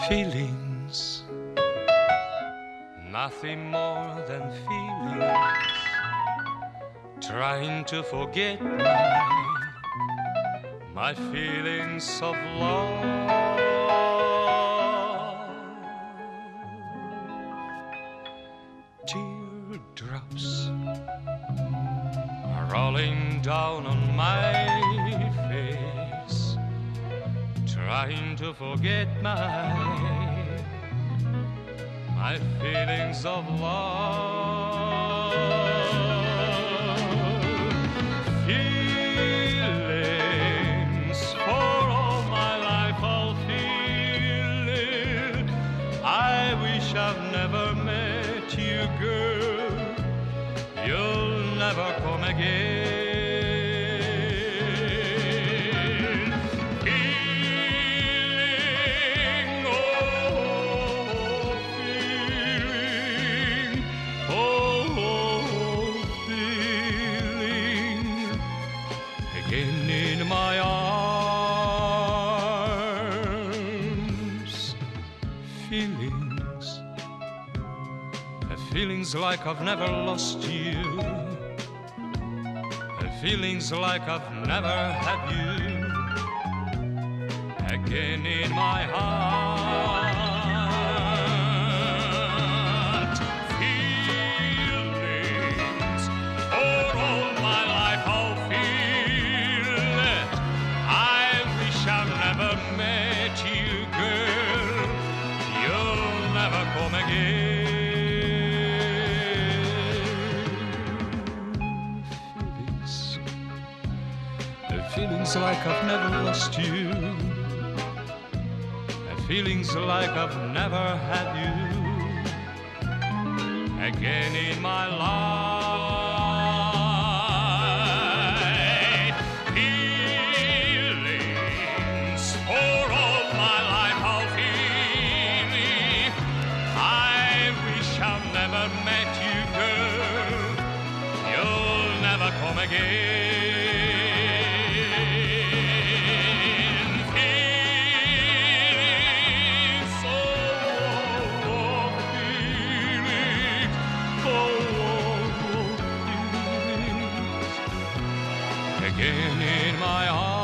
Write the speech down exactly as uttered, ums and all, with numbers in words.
Feelings, nothing more than feelings, trying to forget my, my feelings of love. Teardrops are rolling down on my face, trying to forget my my feelings of love. Feelings for all my life I'll feel it. I wish I've never met you, girl. You'll never come again. In my arms, feelings, feelings like I've never lost you, feelings like I've never had you. Again in my heart, feelings for all my life I'll feel. I've never met you, girl. You'll never come again. Feelings, the feelings like I've never lost you, the feelings like I've never had you. Again in my life. Met you, girl, you'll never come again. Feelings, oh, oh, feelings, oh, oh, feelings. Again in my arms.